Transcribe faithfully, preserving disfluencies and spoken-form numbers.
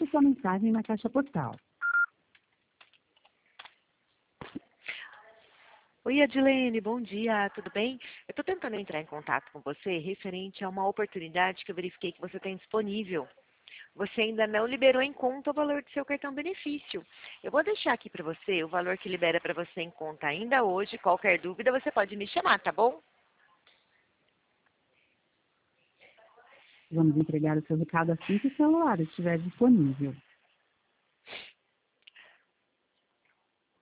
deixe sua mensagem na caixa postal. Oi, Adilene, bom dia, tudo bem? Eu estou tentando entrar em contato com você referente a uma oportunidade que eu verifiquei que você tem disponível. Você ainda não liberou em conta o valor do seu cartão benefício. Eu vou deixar aqui para você o valor que libera para você em conta ainda hoje. Qualquer dúvida, você pode me chamar, tá bom? Vamos entregar o seu recado assim que o celular estiver disponível.